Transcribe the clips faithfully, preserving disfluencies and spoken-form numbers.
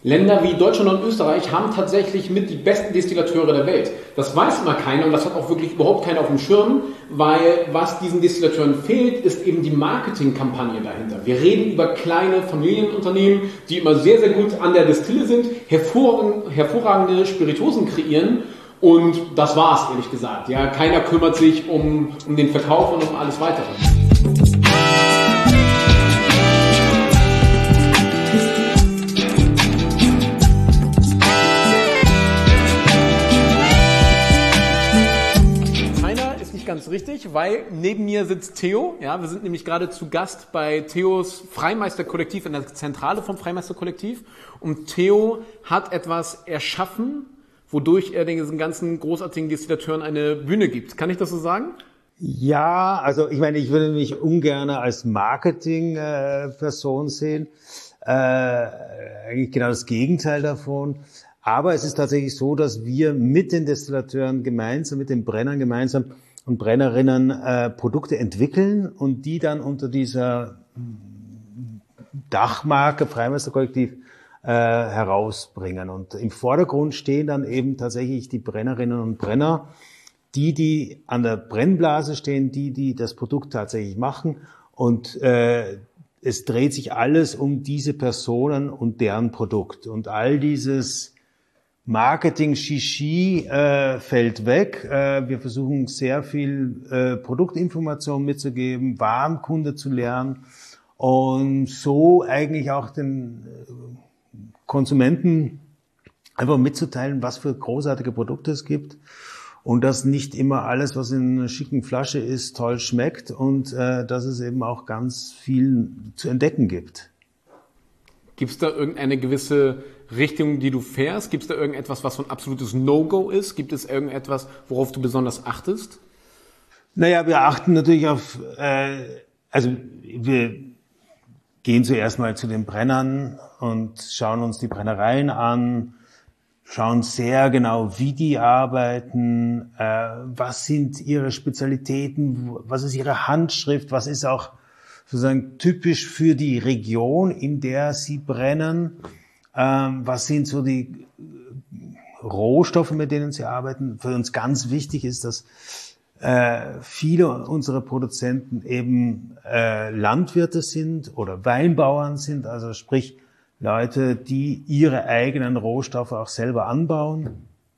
Länder wie Deutschland und Österreich haben tatsächlich mit die besten Destillateure der Welt. Das weiß immer keiner und das hat auch wirklich überhaupt keiner auf dem Schirm, weil was diesen Destillateuren fehlt, ist eben die Marketingkampagne dahinter. Wir reden über kleine Familienunternehmen, die immer sehr, sehr gut an der Destille sind, hervorragende, hervorragende Spirituosen kreieren und das war's, ehrlich gesagt. Ja, keiner kümmert sich um, um den Verkauf und um alles Weitere. Ganz richtig, weil neben mir sitzt Theo. Ja, wir sind nämlich gerade zu Gast bei Theos Freimeister-Kollektiv in der Zentrale vom Freimeister-Kollektiv. Und Theo hat etwas erschaffen, wodurch er den ganzen großartigen Destillateuren eine Bühne gibt. Kann ich das so sagen? Ja, also ich meine, ich würde mich ungern als Marketing-Person sehen. Äh, eigentlich genau das Gegenteil davon. Aber es ist tatsächlich so, dass wir mit den Destillateuren gemeinsam, mit den Brennern gemeinsam und Brennerinnen äh, Produkte entwickeln und die dann unter dieser Dachmarke Freimeister-Kollektiv äh, herausbringen. Und im Vordergrund stehen dann eben tatsächlich die Brennerinnen und Brenner, die, die an der Brennblase stehen, die, die das Produkt tatsächlich machen. Und äh, es dreht sich alles um diese Personen und deren Produkt. Und all dieses Marketing-Shishi äh, fällt weg. Äh, wir versuchen sehr viel äh, Produktinformation mitzugeben, Warenkunde zu lernen und so eigentlich auch den äh, Konsumenten einfach mitzuteilen, was für großartige Produkte es gibt und dass nicht immer alles, was in einer schicken Flasche ist, toll schmeckt und äh, dass es eben auch ganz viel zu entdecken gibt. Gibt es da irgendeine gewisse Richtung, die du fährst? Gibt es da irgendetwas, was so ein absolutes No-Go ist? Gibt es irgendetwas, worauf du besonders achtest? Naja, wir achten natürlich auf, äh, also wir gehen zuerst mal zu den Brennern und schauen uns die Brennereien an, schauen sehr genau, wie die arbeiten, äh, was sind ihre Spezialitäten, was ist ihre Handschrift, was ist auch sozusagen typisch für die Region, in der sie brennen. Ähm, was sind so die Rohstoffe, mit denen sie arbeiten? Für uns ganz wichtig ist, dass äh, viele unserer Produzenten eben äh, Landwirte sind oder Weinbauern sind, also sprich Leute, die ihre eigenen Rohstoffe auch selber anbauen.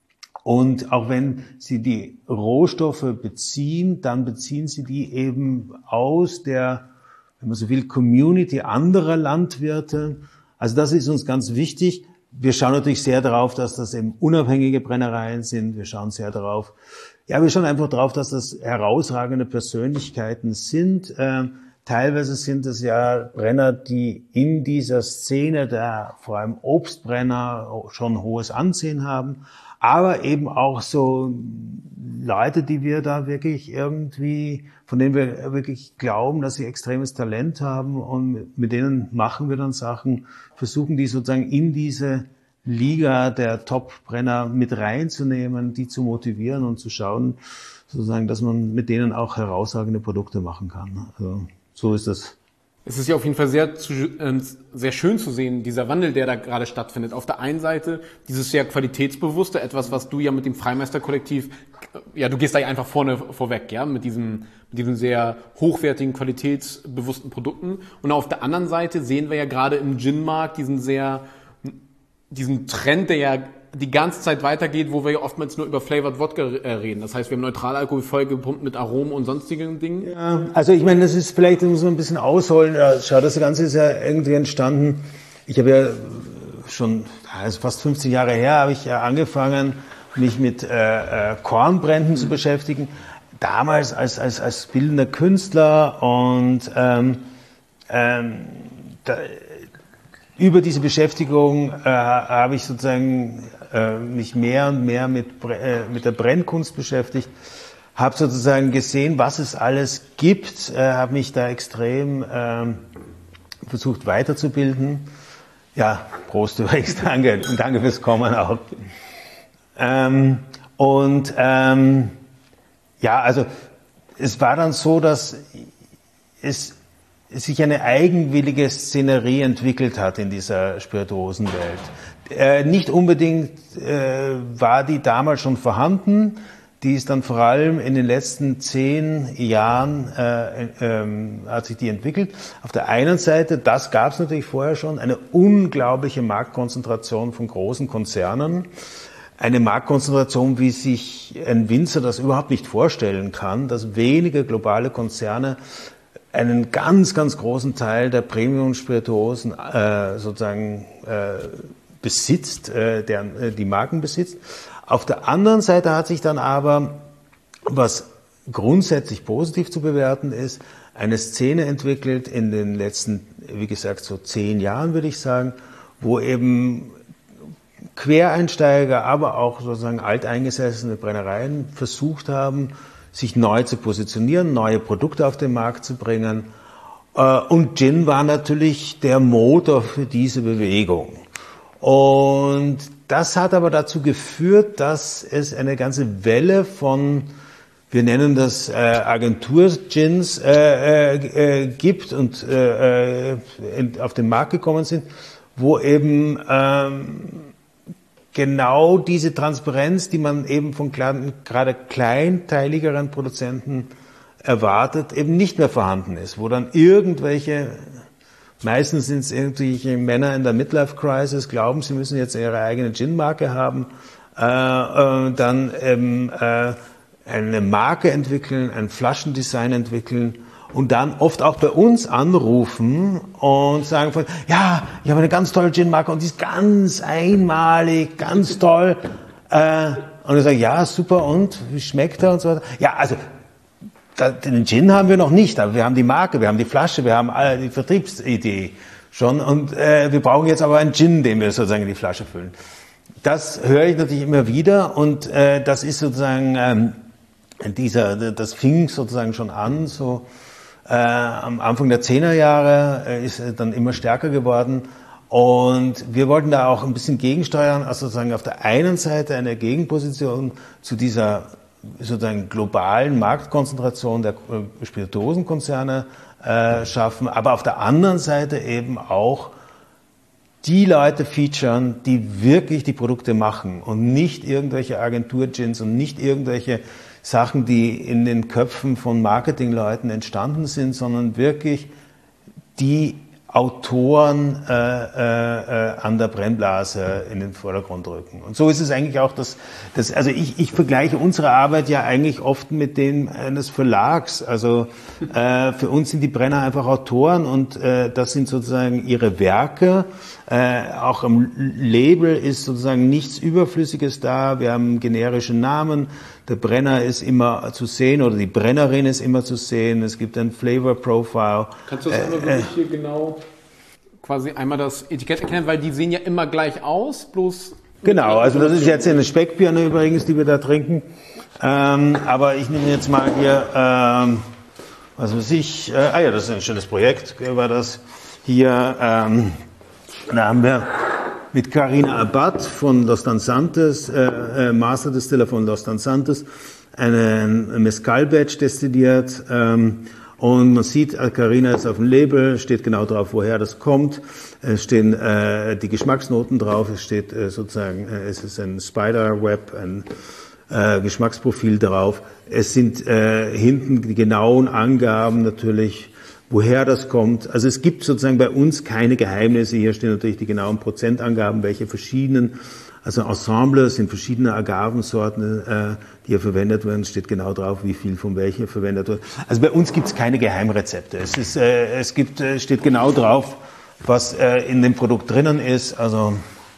Und auch wenn sie die Rohstoffe beziehen, dann beziehen sie die eben aus der, wenn man so will, Community anderer Landwirte. Also das ist uns ganz wichtig. Wir schauen natürlich sehr darauf, dass das eben unabhängige Brennereien sind. Wir schauen sehr darauf, ja, wir schauen einfach darauf, dass das herausragende Persönlichkeiten sind. Ähm, teilweise sind es ja Brenner, die in dieser Szene der vor allem Obstbrenner schon hohes Ansehen haben. Aber eben auch so Leute, die wir da wirklich irgendwie, von denen wir wirklich glauben, dass sie extremes Talent haben und mit denen machen wir dann Sachen, versuchen die sozusagen in diese Liga der Top-Brenner mit reinzunehmen, die zu motivieren und zu schauen, sozusagen, dass man mit denen auch herausragende Produkte machen kann. Also, so ist das. Es ist ja auf jeden Fall sehr, sehr schön zu sehen, dieser Wandel, der da gerade stattfindet. Auf der einen Seite dieses sehr qualitätsbewusste, etwas, was du ja mit dem Freimeister-Kollektiv, ja, du gehst da ja einfach vorne vorweg, ja, mit diesen, mit diesen sehr hochwertigen, qualitätsbewussten Produkten. Und auf der anderen Seite sehen wir ja gerade im Gin-Markt diesen sehr, diesen Trend, der ja die ganze Zeit weitergeht, wo wir ja oftmals nur über Flavored Wodka reden. Das heißt, wir haben Neutralalkohol vollgepumpt mit Aromen und sonstigen Dingen. Ja, also ich meine, das ist vielleicht, das muss man ein bisschen ausholen. Ja, schau, das Ganze ist ja irgendwie entstanden. Ich habe ja schon, also fast fünfzig Jahre her, habe ich ja angefangen, mich mit äh, äh, Kornbränden mhm. zu beschäftigen. Damals als als als bildender Künstler und ähm, ähm, da, über diese Beschäftigung äh, habe ich sozusagen äh, mich mehr und mehr mit, äh, mit der Brennkunst beschäftigt, habe sozusagen gesehen, was es alles gibt, äh, habe mich da extrem äh, versucht weiterzubilden. Ja, Prost übrigens, danke und danke fürs Kommen auch. Ähm, und ähm, ja, also es war dann so, dass es sich eine eigenwillige Szenerie entwickelt hat in dieser Spirituosenwelt. Äh, nicht unbedingt äh, war die damals schon vorhanden, die ist dann vor allem in den letzten zehn Jahren äh, ähm, hat sich die entwickelt. Auf der einen Seite, das gab es natürlich vorher schon, eine unglaubliche Marktkonzentration von großen Konzernen. Eine Marktkonzentration, wie sich ein Winzer das überhaupt nicht vorstellen kann, dass wenige globale Konzerne einen ganz, ganz großen Teil der Premium-Spirituosen äh, sozusagen äh, besitzt, äh, der, äh, die Marken besitzt. Auf der anderen Seite hat sich dann aber, was grundsätzlich positiv zu bewerten ist, eine Szene entwickelt in den letzten, wie gesagt, so zehn Jahren, würde ich sagen, wo eben Quereinsteiger, aber auch sozusagen alteingesessene Brennereien versucht haben, sich neu zu positionieren, neue Produkte auf den Markt zu bringen. Und Gin war natürlich der Motor für diese Bewegung. Und das hat aber dazu geführt, dass es eine ganze Welle von, wir nennen das äh, Agentur-Gins, äh, äh, gibt und äh, in, auf den Markt gekommen sind, wo eben ähm, genau diese Transparenz, die man eben von kleinen, gerade kleinteiligeren Produzenten erwartet, eben nicht mehr vorhanden ist, wo dann irgendwelche, meistens sind es irgendwelche Männer in der Midlife-Crisis, glauben, sie müssen jetzt ihre eigene Gin-Marke haben, äh, äh, dann eben äh, eine Marke entwickeln, ein Flaschendesign entwickeln und dann oft auch bei uns anrufen und sagen von, ja, ich habe eine ganz tolle Gin-Marke und die ist ganz einmalig, ganz toll. Äh, und ich sage, ja, super, und wie schmeckt er und so weiter. Ja, also den Gin haben wir noch nicht, aber wir haben die Marke, wir haben die Flasche, wir haben die Vertriebsidee schon und äh, wir brauchen jetzt aber einen Gin, den wir sozusagen in die Flasche füllen. Das höre ich natürlich immer wieder und äh, das ist sozusagen ähm, dieser, das fing sozusagen schon an, so äh, am Anfang der Zehnerjahre äh, ist er dann immer stärker geworden und wir wollten da auch ein bisschen gegensteuern, also sozusagen auf der einen Seite eine Gegenposition zu dieser sozusagen globalen Marktkonzentration der Spirituosenkonzerne äh, schaffen, aber auf der anderen Seite eben auch die Leute featuren, die wirklich die Produkte machen und nicht irgendwelche Agentur-Gins und nicht irgendwelche Sachen, die in den Köpfen von Marketingleuten entstanden sind, sondern wirklich die Autoren äh, äh, an der Brennblase in den Vordergrund rücken. Und so ist es eigentlich auch, dass, dass also ich, ich vergleiche unsere Arbeit ja eigentlich oft mit dem eines Verlags. Also äh, für uns sind die Brenner einfach Autoren und äh, das sind sozusagen ihre Werke. Äh, auch am Label ist sozusagen nichts Überflüssiges da. Wir haben generische Namen. Der Brenner ist immer zu sehen oder die Brennerin ist immer zu sehen. Es gibt ein Flavor Profile. Kannst du das einmal wirklich hier genau quasi einmal das Etikett erklären, weil die sehen ja immer gleich aus, bloß... Genau, also das ist jetzt eine Speckbirne übrigens, die wir da trinken. Ähm, aber ich nehme jetzt mal hier, ähm, was weiß ich, äh, ah ja, das ist ein schönes Projekt, war das hier, ähm, da haben wir mit Carina Abad von Los Danzantes, äh, äh, Master Distiller von Los Danzantes, einen Mezcal-Batch destilliert. Ähm, und man sieht, Carina ist auf dem Label, steht genau drauf, woher das kommt. Es stehen äh, die Geschmacksnoten drauf, es steht äh, sozusagen, äh, es ist ein Spiderweb, ein äh, Geschmacksprofil drauf. Es sind äh, hinten die genauen Angaben natürlich, woher das kommt. Also es gibt sozusagen bei uns keine Geheimnisse. Hier stehen natürlich die genauen Prozentangaben, welche verschiedenen, also Ensemble sind verschiedene Agavensorten, äh, die hier verwendet werden. Es steht genau drauf, wie viel von welcher verwendet wird. Also bei uns gibt es keine Geheimrezepte. Es ist, äh, es gibt, äh, steht genau drauf, was äh, in dem Produkt drinnen ist. Also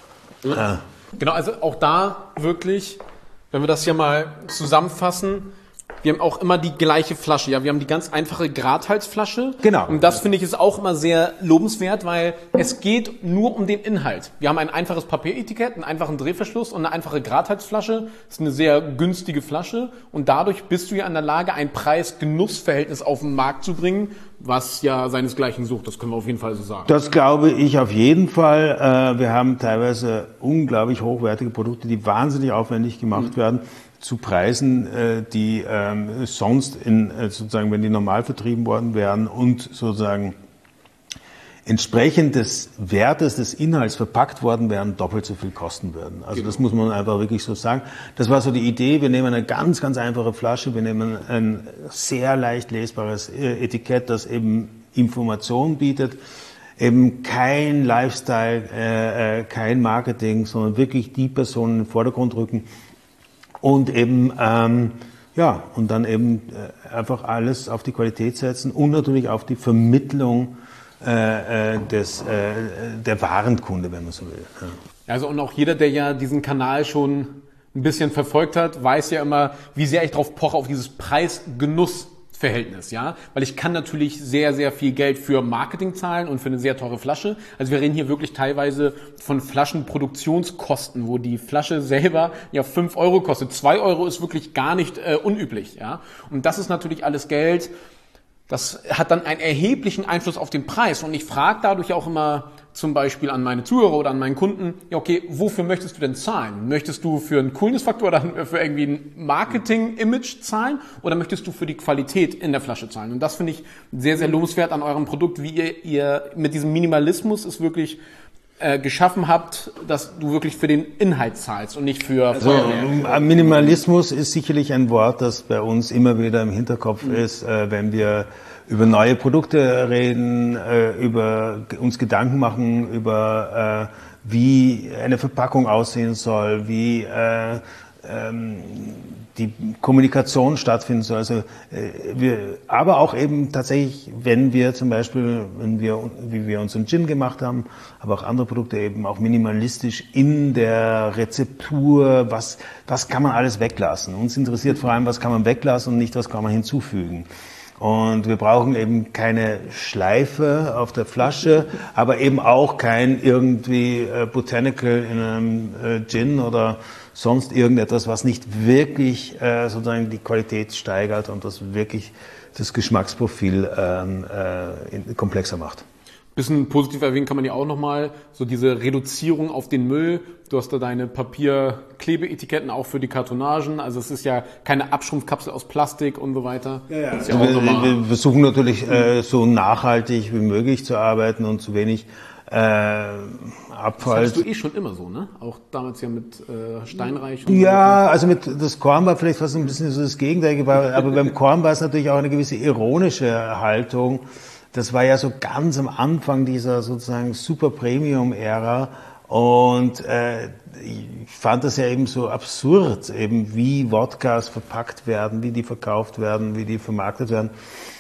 äh. Genau, also auch da wirklich, wenn wir das hier mal zusammenfassen. Wir haben auch immer die gleiche Flasche. Ja, wir haben die ganz einfache Gradhalsflasche. Genau. Und das finde ich ist auch immer sehr lobenswert, weil es geht nur um den Inhalt. Wir haben ein einfaches Papieretikett, einen einfachen Drehverschluss und eine einfache Gradhalsflasche. Das ist eine sehr günstige Flasche. Und dadurch bist du ja in der Lage, ein Preis-Genuss-Verhältnis auf den Markt zu bringen, was ja seinesgleichen sucht. Das können wir auf jeden Fall so sagen. Das glaube ich auf jeden Fall. Wir haben teilweise unglaublich hochwertige Produkte, die wahnsinnig aufwendig gemacht mhm. werden. Zu Preisen, die ähm, sonst in, sozusagen, wenn die normal vertrieben worden wären und sozusagen entsprechend des Wertes des Inhalts verpackt worden wären, doppelt so viel kosten würden. Also das muss man einfach wirklich so sagen. Das war so die Idee. Wir nehmen eine ganz, ganz einfache Flasche. Wir nehmen ein sehr leicht lesbares Etikett, das eben Information bietet. Eben kein Lifestyle, äh, kein Marketing, sondern wirklich die Personen in den Vordergrund rücken und eben, ähm, ja, und dann eben äh, einfach alles auf die Qualität setzen und natürlich auf die Vermittlung äh, des, äh, der Warenkunde, wenn man so will. Ja. Also und auch jeder, der ja diesen Kanal schon ein bisschen verfolgt hat, weiß ja immer, wie sehr ich drauf poche, auf dieses Preis-Genuss-Verhältnis, ja, weil ich kann natürlich sehr, sehr viel Geld für Marketing zahlen und für eine sehr teure Flasche. Also wir reden hier wirklich teilweise von Flaschenproduktionskosten, wo die Flasche selber ja fünf Euro kostet. Zwei Euro ist wirklich gar nicht äh, unüblich, ja. Und das ist natürlich alles Geld. Das hat dann einen erheblichen Einfluss auf den Preis. Und ich frage dadurch auch immer zum Beispiel an meine Zuhörer oder an meinen Kunden, ja okay, wofür möchtest du denn zahlen? Möchtest du für einen Coolness-Faktor oder für irgendwie ein Marketing-Image zahlen oder möchtest du für die Qualität in der Flasche zahlen? Und das finde ich sehr, sehr lobenswert an eurem Produkt, wie ihr, ihr mit diesem Minimalismus es wirklich äh, geschaffen habt, dass du wirklich für den Inhalt zahlst und nicht für also, Feuerwerk. Minimalismus ist sicherlich ein Wort, das bei uns immer wieder im Hinterkopf mhm. ist, äh, wenn wir über neue Produkte reden, äh, über uns Gedanken machen, über äh, wie eine Verpackung aussehen soll, wie äh, ähm, die Kommunikation stattfinden soll. Also, äh, wir, aber auch eben tatsächlich, wenn wir zum Beispiel, wenn wir, wie wir unseren Gin gemacht haben, aber auch andere Produkte eben auch minimalistisch in der Rezeptur, was, was kann man alles weglassen? Uns interessiert vor allem, was kann man weglassen und nicht, was kann man hinzufügen. Und wir brauchen eben keine Schleife auf der Flasche, aber eben auch kein irgendwie äh, Botanical in einem äh, Gin oder sonst irgendetwas, was nicht wirklich äh, sozusagen die Qualität steigert und das wirklich das Geschmacksprofil ähm, äh, in, komplexer macht. Bisschen positiv erwähnen kann man ja auch nochmal, so diese Reduzierung auf den Müll. Du hast da deine Papierklebeetiketten auch für die Kartonagen. Also es ist ja keine Abschrumpfkapsel aus Plastik und so weiter. Ja, ja. Also wir, wir versuchen natürlich äh, so nachhaltig wie möglich zu arbeiten und zu wenig äh, Abfall. Das hattest du eh schon immer so, ne? Auch damals ja mit äh, Steinreich. Und ja, so also mit das Korn war vielleicht fast ein bisschen so das Gegenteil, aber beim Korn war es natürlich auch eine gewisse ironische Haltung. Das war ja so ganz am Anfang dieser sozusagen Super Premium-Ära und äh, ich fand das ja eben so absurd, eben wie Wodkas verpackt werden, wie die verkauft werden, wie die vermarktet werden.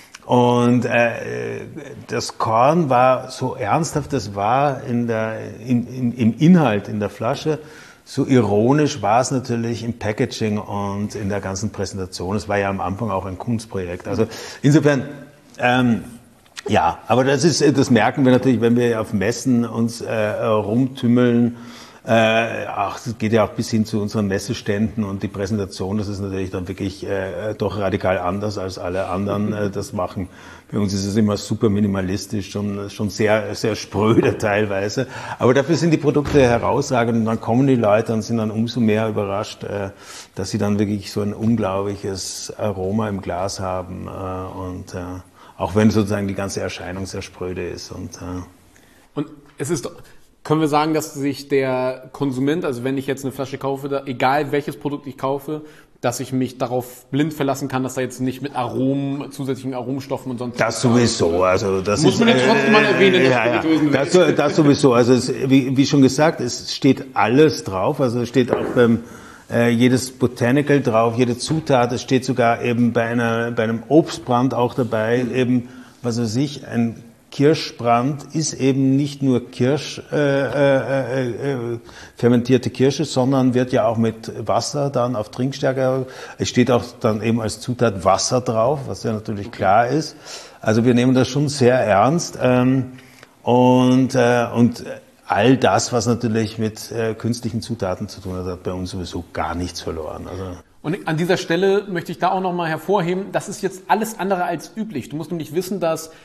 Und äh, das Korn war so ernsthaft, das war in der, in, in, im Inhalt, in der Flasche. So ironisch war es natürlich im Packaging und in der ganzen Präsentation. Es war ja am Anfang auch ein Kunstprojekt. Also insofern... Ähm, Ja, aber das ist, das merken wir natürlich, wenn wir auf Messen uns äh, rumtümmeln. Äh, ach, das geht ja auch bis hin zu unseren Messeständen und die Präsentation. Das ist natürlich dann wirklich äh, doch radikal anders als alle anderen äh, das machen. Bei uns ist es immer super minimalistisch, schon schon sehr sehr spröde teilweise. Aber dafür sind die Produkte herausragend und dann kommen die Leute und sind dann umso mehr überrascht, äh, dass sie dann wirklich so ein unglaubliches Aroma im Glas haben äh, und äh, auch wenn sozusagen die ganze Erscheinung sehr spröde ist. Und, äh und es ist, können wir sagen, dass sich der Konsument, also wenn ich jetzt eine Flasche kaufe, da, egal welches Produkt ich kaufe, dass ich mich darauf blind verlassen kann, dass da jetzt nicht mit Aromen, zusätzlichen Aromenstoffen und sonst... Das sowieso, also das muss ist... man jetzt trotzdem mal erwähnen, äh, ja, ja. Das, das sowieso, also es, wie, wie schon gesagt, es steht alles drauf, also es steht auch beim... jedes Botanical drauf, jede Zutat, es steht sogar eben bei einer, bei einem Obstbrand auch dabei, eben, was weiß ich, ein Kirschbrand ist eben nicht nur Kirsch, äh, äh, äh, fermentierte Kirsche, sondern wird ja auch mit Wasser dann auf Trinkstärke, es steht auch dann eben als Zutat Wasser drauf, was ja natürlich klar ist. Also wir nehmen das schon sehr ernst, ähm, und, äh, und, all das, was natürlich mit äh, künstlichen Zutaten zu tun hat, hat bei uns sowieso gar nichts verloren. Also und an dieser Stelle möchte ich da auch nochmal hervorheben, das ist jetzt alles andere als üblich. Du musst nämlich wissen, dass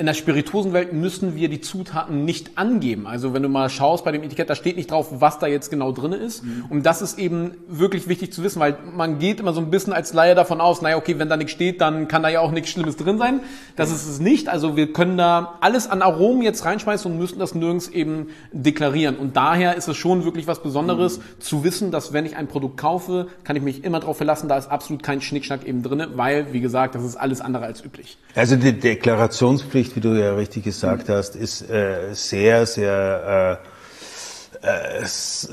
in der Spirituosenwelt müssen wir die Zutaten nicht angeben. Also wenn du mal schaust bei dem Etikett, da steht nicht drauf, was da jetzt genau drin ist. Mhm. Und das ist eben wirklich wichtig zu wissen, weil man geht immer so ein bisschen als Laie davon aus, naja, okay, wenn da nichts steht, dann kann da ja auch nichts Schlimmes drin sein. Das ist es nicht. Also wir können da alles an Aromen jetzt reinschmeißen und müssen das nirgends eben deklarieren. Und daher ist es schon wirklich was Besonderes mhm. zu wissen, dass wenn ich ein Produkt kaufe, kann ich mich immer darauf verlassen, da ist absolut kein Schnickschnack eben drin, weil, wie gesagt, das ist alles andere als üblich. Also die Deklarationspflicht, wie du ja richtig gesagt mhm. hast, ist äh, sehr, sehr äh, äh,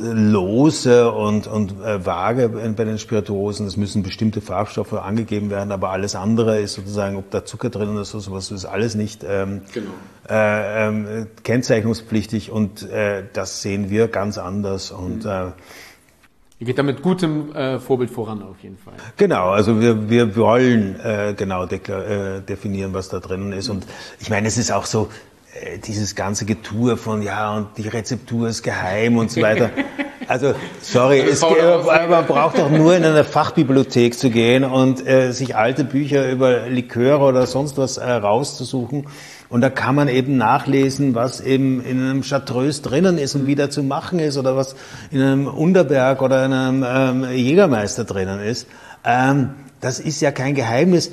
lose und, und äh, vage bei den Spirituosen. Es müssen bestimmte Farbstoffe angegeben werden, aber alles andere ist sozusagen, ob da Zucker drin ist oder sowas, ist alles nicht ähm, genau. äh, äh, kennzeichnungspflichtig und äh, das sehen wir ganz anders und mhm. äh, Ihr geht da mit gutem äh, Vorbild voran auf jeden Fall. Genau, also wir wir wollen äh, genau deklar, äh, definieren, was da drin ist. Und ich meine, es ist auch so, äh, dieses ganze Getue von, ja, und die Rezeptur ist geheim und so weiter. Also, sorry, es, äh, man braucht doch nur in eine Fachbibliothek zu gehen und äh, sich alte Bücher über Liköre oder sonst was äh, rauszusuchen. Und da kann man eben nachlesen, was eben in einem Chartreuse drinnen ist und wie da zu machen ist oder was in einem Underberg oder in einem ähm, Jägermeister drinnen ist. Ähm, das ist ja kein Geheimnis.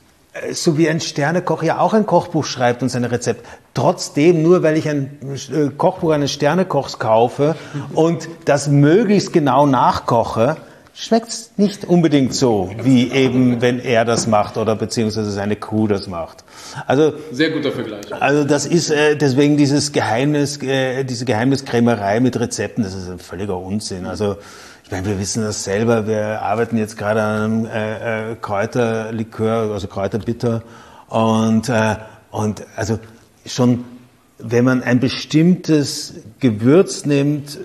So wie ein Sternekoch ja auch ein Kochbuch schreibt und sein Rezept. Trotzdem, nur weil ich ein Kochbuch eines Sternekochs kaufe und das möglichst genau nachkoche, schmeckt es nicht unbedingt so, wie eben, wenn er das macht oder beziehungsweise seine Crew das macht. Also sehr guter Vergleich. Also das ist äh, deswegen dieses Geheimnis, äh, diese Geheimniskrämerei mit Rezepten, das ist ein völliger Unsinn. Also ich meine, wir wissen das selber. Wir arbeiten jetzt gerade an einem äh, äh, Kräuterlikör, also Kräuterbitter und äh, und also schon, wenn man ein bestimmtes Gewürz nimmt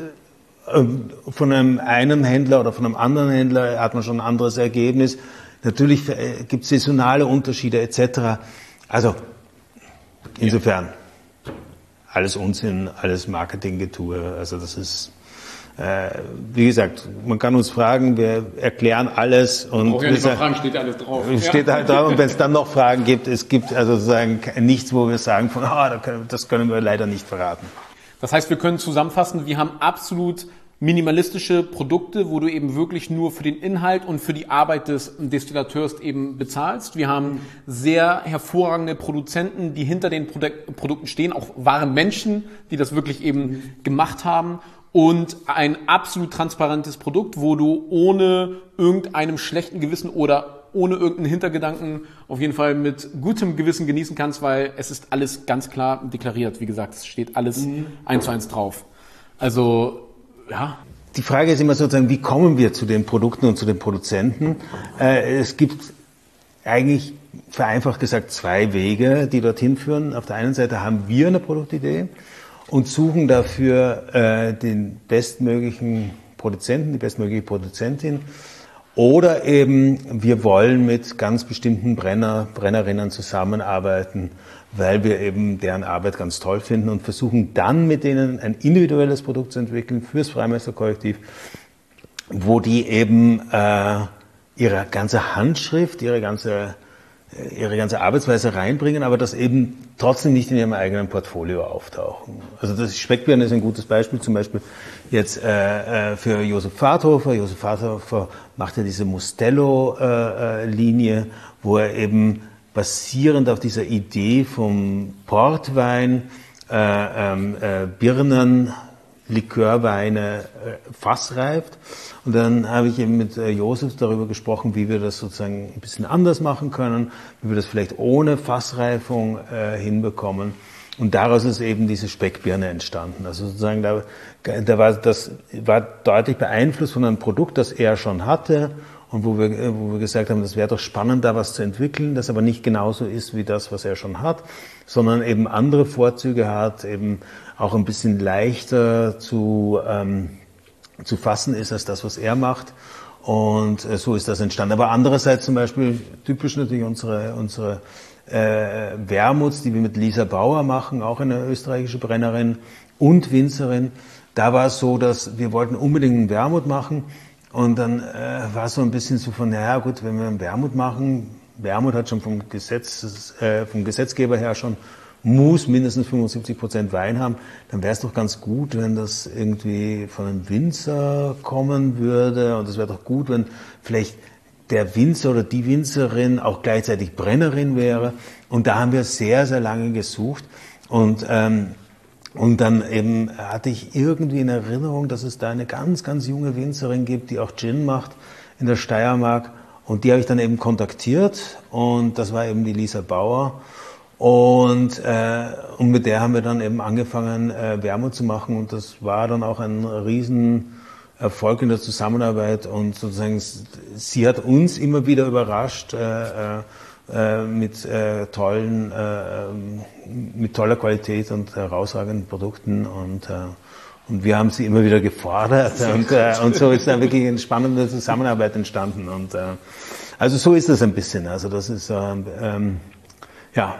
von einem einen Händler oder von einem anderen Händler, hat man schon ein anderes Ergebnis. Natürlich gibt es saisonale Unterschiede et cetera. Also insofern alles Unsinn, alles Marketinggetue. Also das ist, äh, wie gesagt, man kann uns fragen, wir erklären alles und auch ja nicht mal fragen, steht alles drauf. Steht ja. halt drauf und wenn es dann noch Fragen gibt, es gibt also sozusagen nichts, wo wir sagen, von, ah, das können wir leider nicht verraten. Das heißt, wir können zusammenfassen, wir haben absolut minimalistische Produkte, wo du eben wirklich nur für den Inhalt und für die Arbeit des Destillateurs eben bezahlst. Wir haben sehr hervorragende Produzenten, die hinter den Produk- Produkten stehen, auch wahre Menschen, die das wirklich eben gemacht haben. Und ein absolut transparentes Produkt, wo du ohne irgendeinem schlechten Gewissen oder ohne irgendeinen Hintergedanken auf jeden Fall mit gutem Gewissen genießen kannst, weil es ist alles ganz klar deklariert. Wie gesagt, es steht alles mhm. eins zu eins drauf. Also, ja. Die Frage ist immer sozusagen, wie kommen wir zu den Produkten und zu den Produzenten? Äh, es gibt eigentlich, vereinfacht gesagt, zwei Wege, die dorthin führen. Auf der einen Seite haben wir eine Produktidee und suchen dafür äh, den bestmöglichen Produzenten, die bestmögliche Produzentin. Oder eben, wir wollen mit ganz bestimmten Brenner, Brennerinnen zusammenarbeiten, weil wir eben deren Arbeit ganz toll finden und versuchen dann mit denen ein individuelles Produkt zu entwickeln fürs Freimeister-Kollektiv, wo die eben äh, ihre ganze Handschrift, ihre ganze, ihre ganze Arbeitsweise reinbringen, aber das eben trotzdem nicht in ihrem eigenen Portfolio auftauchen. Also das Speckbirne ist ein gutes Beispiel, zum Beispiel jetzt äh, für Josef Fahrthofer. Josef Fahrthofer macht ja diese Mustello-Linie, wo er eben basierend auf dieser Idee vom Portwein, äh, äh, Birnen, Likörweine äh, fassreift. Und dann habe ich eben mit äh, Josef darüber gesprochen, wie wir das sozusagen ein bisschen anders machen können, wie wir das vielleicht ohne Fassreifung äh, hinbekommen. Und daraus ist eben diese Speckbirne entstanden. Also sozusagen, da, da war das war deutlich beeinflusst von einem Produkt, das er schon hatte. Und wo wir, wo wir gesagt haben, das wäre doch spannend, da was zu entwickeln, das aber nicht genauso ist wie das, was er schon hat, sondern eben andere Vorzüge hat, eben auch ein bisschen leichter zu, ähm, zu fassen ist als das, was er macht. Und äh, so ist das entstanden. Aber andererseits zum Beispiel, typisch natürlich unsere, unsere äh, Wermuts, die wir mit Lisa Bauer machen, auch eine österreichische Brennerin und Winzerin. Da war es so, dass wir wollten unbedingt einen Wermut machen. Und dann äh, war es so ein bisschen so von, naja gut, wenn wir einen Wermut machen, Wermut hat schon vom Gesetz, äh, vom Gesetzgeber her schon muss mindestens fünfundsiebzig Prozent Wein haben, dann wäre es doch ganz gut, wenn das irgendwie von einem Winzer kommen würde. Und es wäre doch gut, wenn vielleicht der Winzer oder die Winzerin auch gleichzeitig Brennerin wäre. Und da haben wir sehr, sehr lange gesucht. Und, ähm, und dann eben hatte ich irgendwie in Erinnerung, dass es da eine ganz, ganz junge Winzerin gibt, die auch Gin macht in der Steiermark. Und die habe ich dann eben kontaktiert. Und das war eben die Lisa Bauer. Und, äh, und mit der haben wir dann eben angefangen, äh, Wermut zu machen. Und das war dann auch ein riesen Erfolg in der Zusammenarbeit. Und sozusagen, sie hat uns immer wieder überrascht äh, äh, mit äh, tollen, äh, mit toller Qualität und herausragenden Produkten. Und, äh, und wir haben sie immer wieder gefordert. Und, äh, und so ist dann wirklich eine spannende Zusammenarbeit entstanden. Und äh, also so ist das ein bisschen. Also das ist, äh, ähm, ja.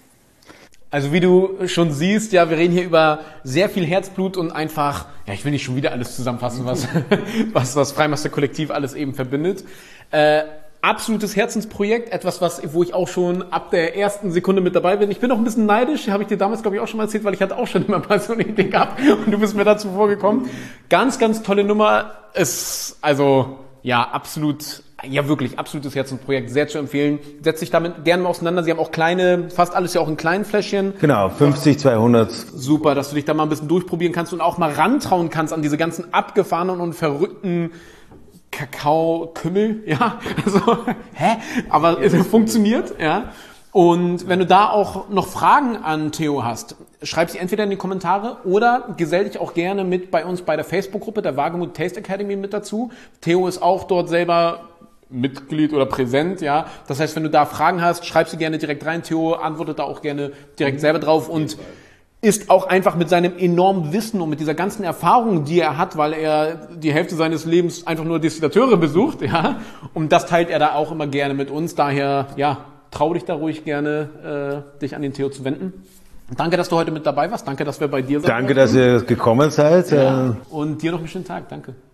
Also wie du schon siehst, ja, wir reden hier über sehr viel Herzblut und einfach, ja, ich will nicht schon wieder alles zusammenfassen, was was, was Freimeister Kollektiv alles eben verbindet. Äh, absolutes Herzensprojekt, etwas, was, wo ich auch schon ab der ersten Sekunde mit dabei bin. Ich bin auch ein bisschen neidisch, habe ich dir damals, glaube ich, auch schon mal erzählt, weil ich hatte auch schon immer mal so eine Idee gehabt und du bist mir dazu vorgekommen. Ganz, ganz tolle Nummer. Ist, also, ja, absolut... Ja, wirklich, absolutes Herzensprojekt, sehr zu empfehlen. Setzt sich damit gerne mal auseinander. Sie haben auch kleine, fast alles ja auch in kleinen Fläschchen. Genau, fünfzig, zweihundert. Super, dass du dich da mal ein bisschen durchprobieren kannst und auch mal rantrauen kannst an diese ganzen abgefahrenen und verrückten Kakao-Kümmel. Ja, also, hä? Aber es funktioniert, ja. Und wenn du da auch noch Fragen an Theo hast, schreib sie entweder in die Kommentare oder gesell dich auch gerne mit bei uns bei der Facebook-Gruppe der Wagemut Taste Academy mit dazu. Theo ist auch dort selber Mitglied oder präsent, ja. Das heißt, wenn du da Fragen hast, schreib sie gerne direkt rein. Theo antwortet da auch gerne direkt selber drauf und ist auch einfach mit seinem enormen Wissen und mit dieser ganzen Erfahrung, die er hat, weil er die Hälfte seines Lebens einfach nur Destillateure besucht, ja. Und das teilt er da auch immer gerne mit uns. Daher, ja, trau dich da ruhig gerne, äh, dich an den Theo zu wenden. Danke, dass du heute mit dabei warst. Danke, dass wir bei dir sind. Danke, dass ihr gekommen seid. Ja. Und dir noch einen schönen Tag. Danke.